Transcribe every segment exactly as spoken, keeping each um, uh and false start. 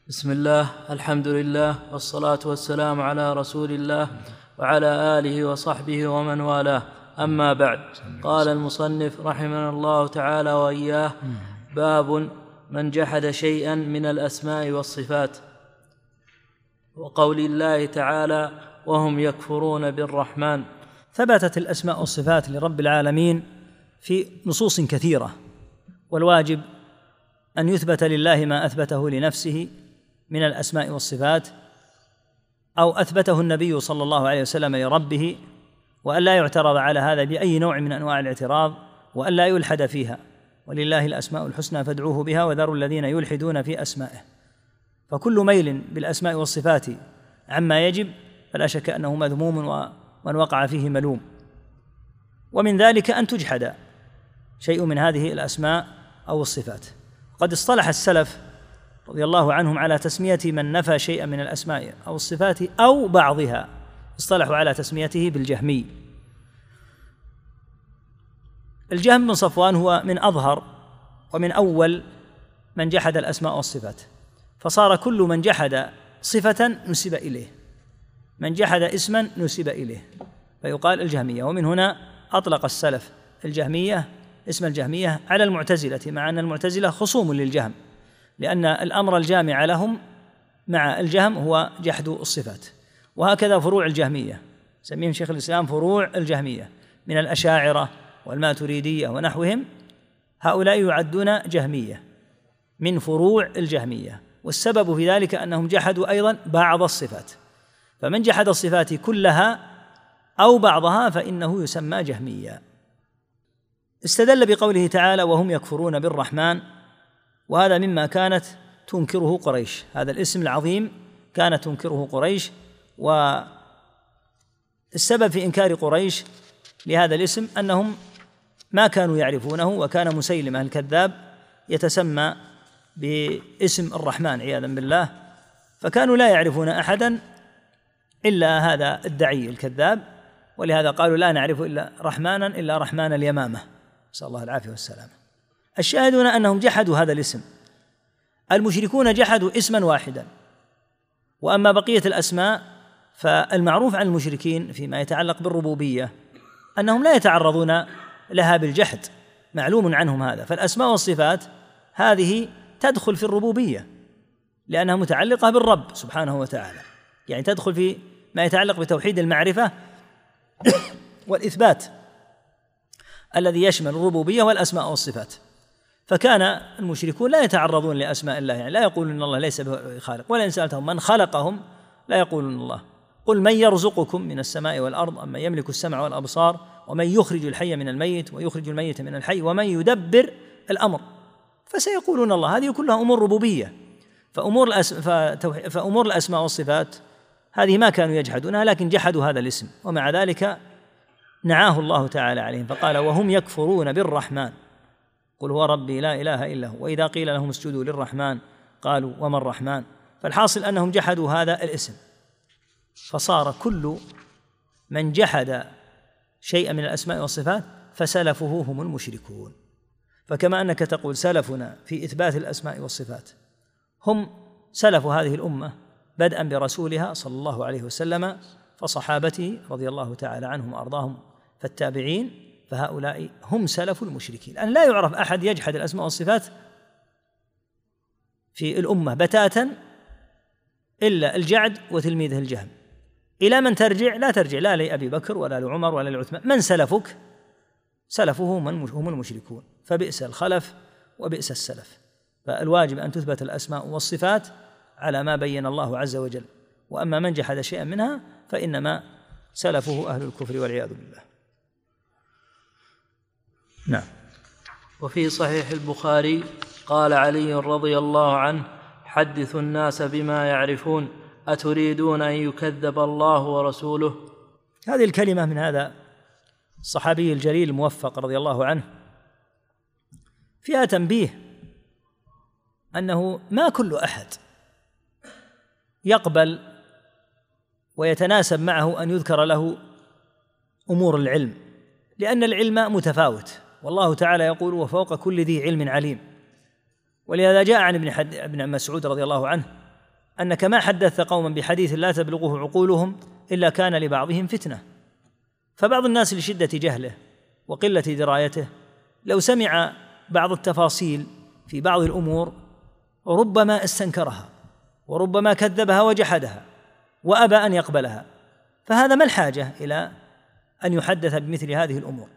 بسم الله، الحمد لله، والصلاة والسلام على رسول الله وعلى آله وصحبه ومن والاه. أما بعد، قال المصنف رحمه الله تعالى وإياه: باب من جحد شيئا من الأسماء والصفات. وقول الله تعالى: وهم يكفرون بالرحمن. ثبتت الأسماء والصفات لرب العالمين في نصوص كثيرة، والواجب أن يثبت لله ما أثبته لنفسه من الأسماء والصفات، أو أثبته النبي صلى الله عليه وسلم لربه، وأن لا يعترض على هذا بأي نوع من أنواع الاعتراض، وأن لا يلحد فيها. ولله الأسماء الحسنى فادعوه بها وذروا الذين يلحدون في أسمائه. فكل ميل بالأسماء والصفات عما يجب فلا شك أنه مذموم، ومن وقع فيه ملوم. ومن ذلك أن تجحد شيء من هذه الأسماء أو الصفات. قد اصطلح السلف رضي الله عنهم على تسمية من نفى شيئا من الأسماء أو الصفات أو بعضها، اصطلحوا على تسميته بالجهمي. الجهم بن صفوان هو من أظهر ومن أول من جحد الأسماء والصفات، فصار كل من جحد صفة نسب إليه، من جحد اسما نسب إليه، فيقال الجهمية. ومن هنا أطلق السلف الجهمية اسم الجهمية على المعتزلة، مع أن المعتزلة خصوم للجهم، لأن الأمر الجامع لهم مع الجهم هو جحد الصفات. وهكذا فروع الجهمية سميهم شيخ الإسلام فروع الجهمية من الأشاعرة والماتريدية ونحوهم، هؤلاء يعدون جهمية من فروع الجهمية. والسبب في ذلك أنهم جحدوا أيضا بعض الصفات، فمن جحد الصفات كلها أو بعضها فإنه يسمى جهميا. استدل بقوله تعالى: وهم يكفرون بالرحمن، وهذا مما كانت تنكره قريش، هذا الاسم العظيم كانت تنكره قريش. والسبب في إنكار قريش لهذا الاسم أنهم ما كانوا يعرفونه، وكان مسيلمة الكذاب يتسمى باسم الرحمن عياذا بالله، فكانوا لا يعرفون أحدا إلا هذا الدعي الكذاب، ولهذا قالوا لا نعرف إلا رحمانا إلا رحمن اليمامة، نسأل الله العافية والسلامة. الشاهدون أنهم جحدوا هذا الاسم. المشركون جحدوا اسما واحدا، وأما بقية الأسماء فالمعروف عن المشركين فيما يتعلق بالربوبية أنهم لا يتعرضون لها بالجحد، معلوم عنهم هذا. فالأسماء والصفات هذه تدخل في الربوبية لأنها متعلقة بالرب سبحانه وتعالى، يعني تدخل في ما يتعلق بتوحيد المعرفة والإثبات الذي يشمل الربوبية والأسماء والصفات. فكان المشركون لا يتعرضون لأسماء الله، يعني لا يقولون إن الله ليس بخالق، ولا إن سألتهم من خلقهم لا يقولون الله. قل من يرزقكم من السماء والأرض أم من يملك السمع والأبصار ومن يخرج الحي من الميت ويخرج الميت من الحي ومن يدبر الأمر، فسيقولون الله. هذه كلها أمور ربوبية. فأمور, الأس... فأمور الأسماء والصفات هذه ما كانوا يجحدونها، لكن جحدوا هذا الاسم، ومع ذلك نعاه الله تعالى عليهم فقال: وهم يكفرون بالرحمن قل هو ربي لا إله إلا هو وإذا قيل لهم اسجدوا للرحمن قالوا وما الرحمن. فالحاصل أنهم جحدوا هذا الاسم، فصار كل من جحد شيئا من الأسماء والصفات فسلفه هم المشركون. فكما أنك تقول سلفنا في إثبات الأسماء والصفات هم سلف هذه الأمة بدءا برسولها صلى الله عليه وسلم فصحابته رضي الله تعالى عنهم وأرضاهم فالتابعين، فهؤلاء هم سلف المشركين. أن لا يعرف أحد يجحد الأسماء والصفات في الأمة بتاتا إلا الجعد وتلميذه الجهم. إلى من ترجع؟ لا ترجع لا لأبي بكر ولا لعمر ولا لعثمان. من سلفك؟ سلفه هم المشركون، فبئس الخلف وبئس السلف. فالواجب أن تثبت الأسماء والصفات على ما بين الله عز وجل، وأما من جحد شيئا منها فإنما سلفه أهل الكفر والعياذ بالله. نعم. وفي صحيح البخاري قال علي رضي الله عنه: حدثوا الناس بما يعرفون أتريدون أن يكذب الله ورسوله. هذه الكلمة من هذا الصحابي الجليل الموفق رضي الله عنه فيها تنبيه أنه ما كل أحد يقبل ويتناسب معه أن يذكر له أمور العلم، لأن العلم متفاوت، والله تعالى يقول: وفوق كل ذي علم عليم. ولهذا جاء عن ابن, ابن مسعود رضي الله عنه أنك ما حدثت قوما بحديث لا تبلغه عقولهم إلا كان لبعضهم فتنة. فبعض الناس لشدة جهله وقلة درايته لو سمع بعض التفاصيل في بعض الأمور ربما استنكرها وربما كذبها وجحدها وأبى أن يقبلها، فهذا ما الحاجة إلى أن يحدث بمثل هذه الأمور؟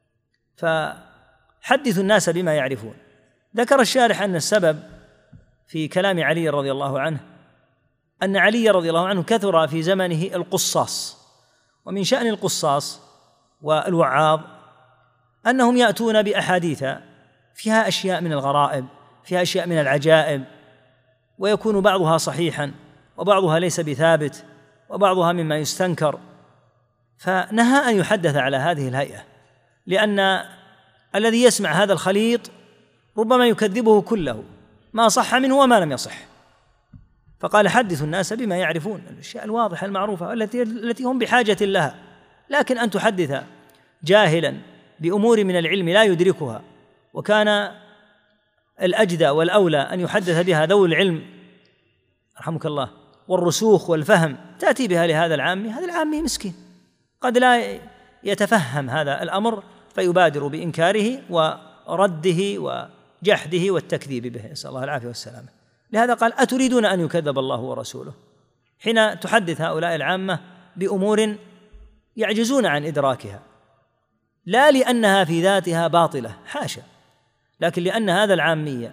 فحدثوا الناس بما يعرفون. ذكر الشارح أن السبب في كلام علي رضي الله عنه أن علي رضي الله عنه كثر في زمنه القصاص، ومن شأن القصاص والوعاظ أنهم يأتون بأحاديث فيها أشياء من الغرائب، فيها أشياء من العجائب، ويكون بعضها صحيحا وبعضها ليس بثابت وبعضها مما يستنكر، فنهى أن يحدث على هذه الهيئة، لأن الذي يسمع هذا الخليط ربما يكذبه كله ما صح منه وما لم يصح. فقال حدثوا الناس بما يعرفون، الأشياء الواضحة المعروفة التي التي هم بحاجة لها. لكن أن تحدث جاهلا بأمور من العلم لا يدركها، وكان الأجدى والأولى أن يحدث بها ذوي العلم رحمك الله والرسوخ والفهم، تأتي بها لهذا العامي، هذا العامي مسكين قد لا يتفهم هذا الأمر فيبادر بإنكاره ورده وجحده والتكذيب به، نسأل الله العافية والسلامة. لهذا قال أتريدون أن يكذب الله ورسوله، حين تحدث هؤلاء العامة بأمور يعجزون عن إدراكها، لا لأنها في ذاتها باطلة حاشا، لكن لأن هذا العامية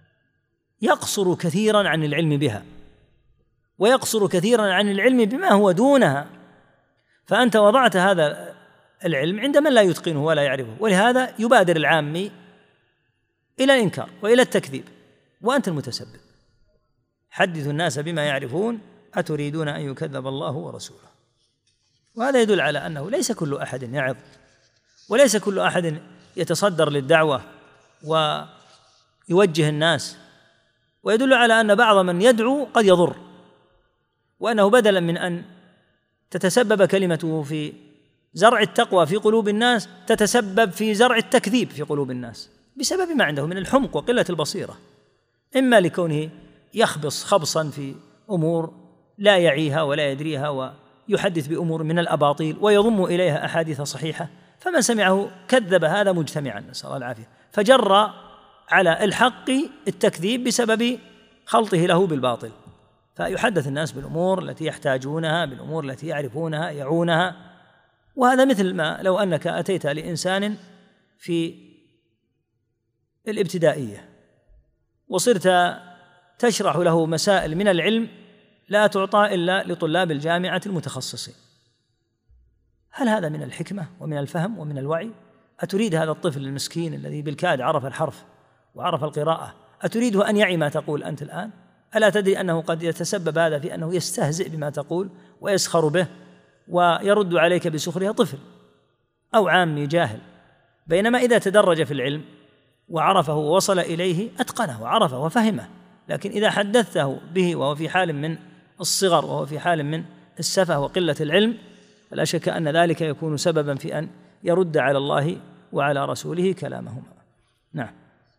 يقصر كثيرا عن العلم بها ويقصر كثيرا عن العلم بما هو دونها، فأنت وضعت هذا العلم عند من لا يتقنه ولا يعرفه، ولهذا يبادر العامي إلى الإنكار وإلى التكذيب وأنت المتسبب. حدثوا الناس بما يعرفون أتريدون أن يكذب الله ورسوله. وهذا يدل على أنه ليس كل أحد يعظ، وليس كل أحد يتصدر للدعوة ويوجه الناس، ويدل على أن بعض من يدعو قد يضر، وأنه بدلا من أن تتسبب كلمته في زرع التقوى في قلوب الناس تتسبب في زرع التكذيب في قلوب الناس بسبب ما عنده من الحمق وقلة البصيرة، إما لكونه يخبص خبصا في أمور لا يعيها ولا يدريها ويحدث بأمور من الأباطيل ويضم إليها أحاديث صحيحة، فمن سمعه كذب هذا مجتمعا، نسأل الله العافية، فجر على الحق التكذيب بسبب خلطه له بالباطل. فيحدث الناس بالأمور التي يحتاجونها، بالأمور التي يعرفونها يعونها. وهذا مثل ما لو أنك أتيت لإنسان في الابتدائية وصرت تشرح له مسائل من العلم لا تعطى إلا لطلاب الجامعة المتخصصين، هل هذا من الحكمة ومن الفهم ومن الوعي؟ أتريد هذا الطفل المسكين الذي بالكاد عرف الحرف وعرف القراءة، أتريده أن يعي ما تقول أنت الآن؟ ألا تدري أنه قد يتسبب هذا في أنه يستهزئ بما تقول ويسخر به ويرد عليك بسخرها طفل أو عامي جاهل؟ بينما إذا تدرج في العلم وعرفه ووصل إليه أتقنه وعرفه وفهمه، لكن إذا حدثته به وهو في حال من الصغر وهو في حال من السفه وقلة العلم، فلا شك أن ذلك يكون سببا في أن يرد على الله وعلى رسوله كلامهما. نعم.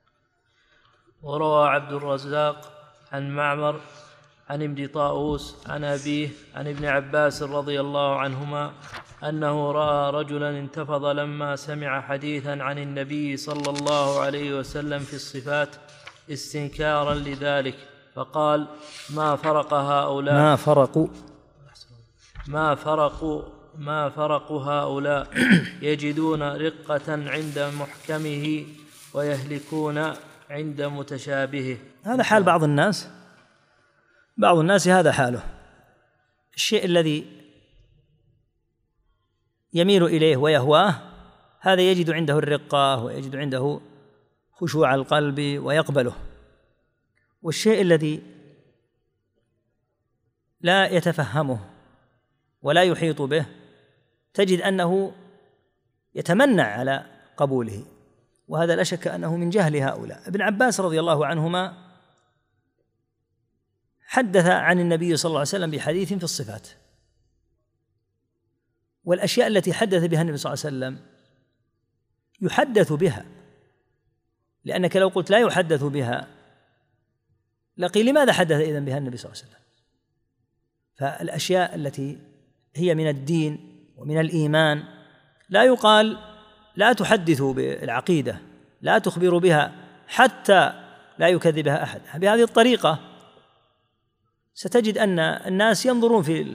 وروى عبد الرزاق عن معمر عن ابن طاووس عن أبيه عن ابن عباس رضي الله عنهما أنه رأى رجلا انتفض لما سمع حديثا عن النبي صلى الله عليه وسلم في الصفات استنكارا لذلك، فقال: ما فرق هؤلاء ما فرقوا ما فرقوا ما فرق هؤلاء يجدون رقة عند محكمه ويهلكون عند متشابهه. هذا حال بعض الناس، بعض الناس هذا حاله، الشيء الذي يميل إليه ويهواه هذا يجد عنده الرقة ويجد عنده خشوع القلب ويقبله، والشيء الذي لا يتفهمه ولا يحيط به تجد أنه يتمنع على قبوله، وهذا لا شك أنه من جهل هؤلاء. ابن عباس رضي الله عنهما حدث عن النبي صلى الله عليه وسلم بحديث في الصفات، والأشياء التي حدث بها النبي صلى الله عليه وسلم يحدث بها، لأنك لو قلت لا يحدث بها لقيل لماذا حدث إذن بها النبي صلى الله عليه وسلم؟ فالأشياء التي هي من الدين ومن الإيمان لا يقال لا تحدثوا بالعقيدة، لا تخبروا بها حتى لا يكذبها أحد. بهذه الطريقة ستجد أن الناس ينظرون في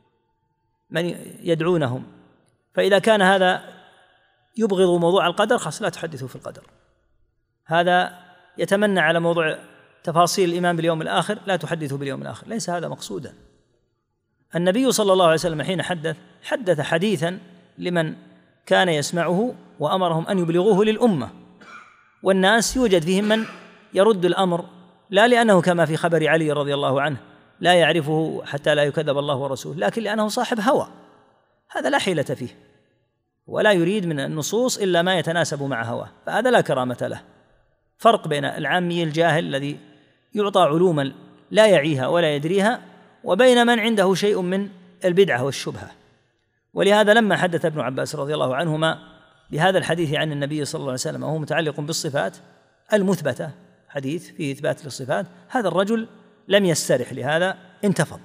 من يدعونهم، فإذا كان هذا يبغض موضوع القدر خلاص لا تحدثوا في القدر، هذا يتمنى على موضوع تفاصيل الإيمان باليوم الآخر لا تحدثوا باليوم الآخر، ليس هذا مقصودا. النبي صلى الله عليه وسلم حين حدث حدث حديثا لمن كان يسمعه وأمرهم أن يبلغوه للأمة، والناس يوجد فيهم من يرد الأمر لا لأنه كما في خبر علي رضي الله عنه لا يعرفه حتى لا يكذب الله ورسوله، لكن لأنه صاحب هوى، هذا لا حيلة فيه ولا يريد من النصوص إلا ما يتناسب مع هواه، فهذا لا كرامة له. فرق بين العامي الجاهل الذي يعطى علوما لا يعيها ولا يدريها وبين من عنده شيء من البدعة والشبهة. ولهذا لما حدث ابن عباس رضي الله عنهما بهذا الحديث عن النبي صلى الله عليه وسلم وهو متعلق بالصفات المثبتة، حديث فيه إثبات للصفات، هذا الرجل لم يسترح لهذا، انتفض.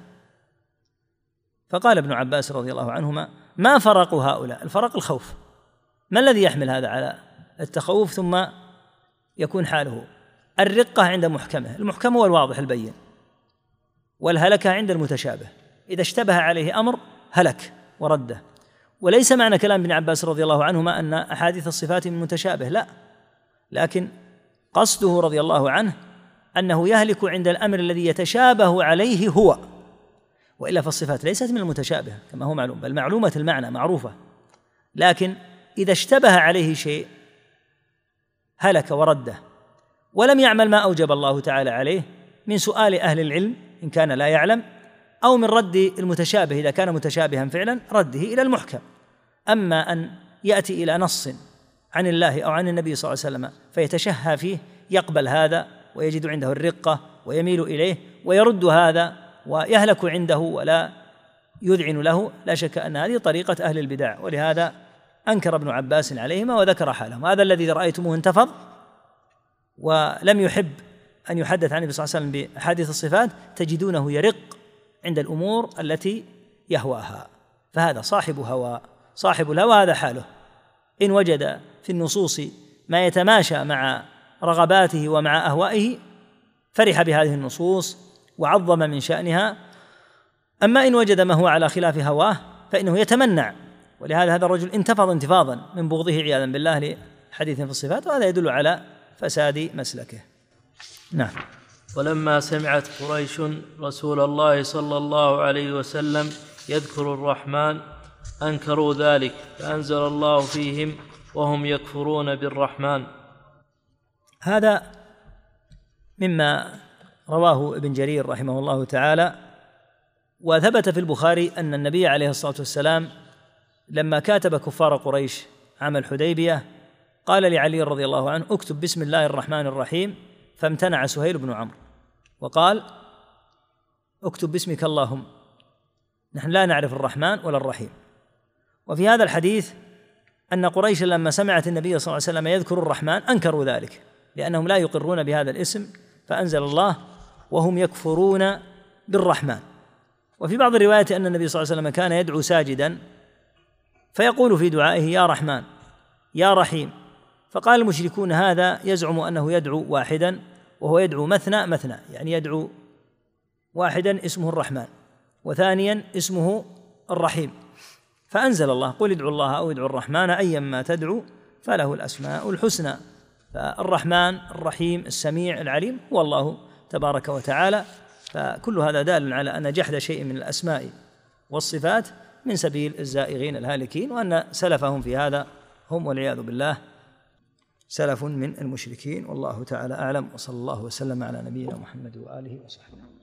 فقال ابن عباس رضي الله عنهما: ما فرق هؤلاء؟ الفرق الخوف. ما الذي يحمل هذا على التخوف ثم يكون حاله؟ الرقة عند محكمه، المحكم هو الواضح البين، والهلكة عند المتشابه، إذا اشتبه عليه أمر هلك ورده. وليس معنى كلام ابن عباس رضي الله عنهما أن أحاديث الصفات من متشابه، لا، لكن قصده رضي الله عنه أنه يهلك عند الأمر الذي يتشابه عليه هو، وإلا فالصفات ليست من المتشابه كما هو معلوم، بل معلومة المعنى معروفة، لكن إذا اشتبه عليه شيء هلك ورده ولم يعمل ما أوجب الله تعالى عليه من سؤال أهل العلم إن كان لا يعلم، أو من رد المتشابه إذا كان متشابها فعلا رده إلى المحكم. أما أن يأتي إلى نص عن الله أو عن النبي صلى الله عليه وسلم فيتشهى فيه، يقبل هذا ويجد عنده الرقة ويميل إليه، ويرد هذا ويهلك عنده ولا يذعن له، لا شك أن هذه طريقة أهل البدع. ولهذا أنكر ابن عباس عليهما وذكر حالهم. هذا الذي رأيتموه انتفض ولم يحب أن يحدث عن النبي صلى الله عليه وسلم بأحاديث الصفات، تجدونه يرق عند الأمور التي يهواها، فهذا صاحب هوى. صاحب الهوى هذا حاله، إن وجد في النصوص ما يتماشى مع رغباته ومع أهوائه فرح بهذه النصوص وعظم من شأنها، أما إن وجد ما هو على خلاف هواه فإنه يتمنع. ولهذا هذا الرجل انتفض انتفاضا من بغضه عياذا بالله لحديث في الصفات، وهذا يدل على فساد مسلكه. نعم. ولما سمعت قريش رسول الله صلى الله عليه وسلم يذكر الرحمن أنكروا ذلك، فأنزل الله فيهم وهم يكفرون بالرحمن. هذا مما رواه ابن جرير رحمه الله تعالى. وثبت في البخاري أن النبي عليه الصلاة والسلام لما كاتب كفار قريش عام الحديبية قال لعلي رضي الله عنه: اكتب بسم الله الرحمن الرحيم، فامتنع سهيل بن عمرو وقال: اكتب باسمك اللهم، نحن لا نعرف الرحمن ولا الرحيم. وفي هذا الحديث أن قريش لما سمعت النبي صلى الله عليه وسلم يذكر الرحمن أنكروا ذلك لأنهم لا يقرون بهذا الاسم، فأنزل الله وهم يكفرون بالرحمن. وفي بعض الروايات أن النبي صلى الله عليه وسلم كان يدعو ساجدا فيقول في دعائه: يا رحمن يا رحيم. فقال المشركون: هذا يزعم أنه يدعو واحدا وهو يدعو مثنى مثنى، يعني يدعو واحدا اسمه الرحمن وثانيا اسمه الرحيم. فأنزل الله: قل ادعوا الله أو ادعوا الرحمن أيما تدعو فله الأسماء الحسنى. فالرحمن الرحيم السميع العليم هو الله تبارك وتعالى. فكل هذا دال على أن جحد شيء من الأسماء والصفات من سبيل الزائغين الهالكين، وأن سلفهم في هذا هم والعياذ بالله سلف من المشركين. والله تعالى أعلم، وصلى الله وسلم على نبينا محمد وآله وصحبه.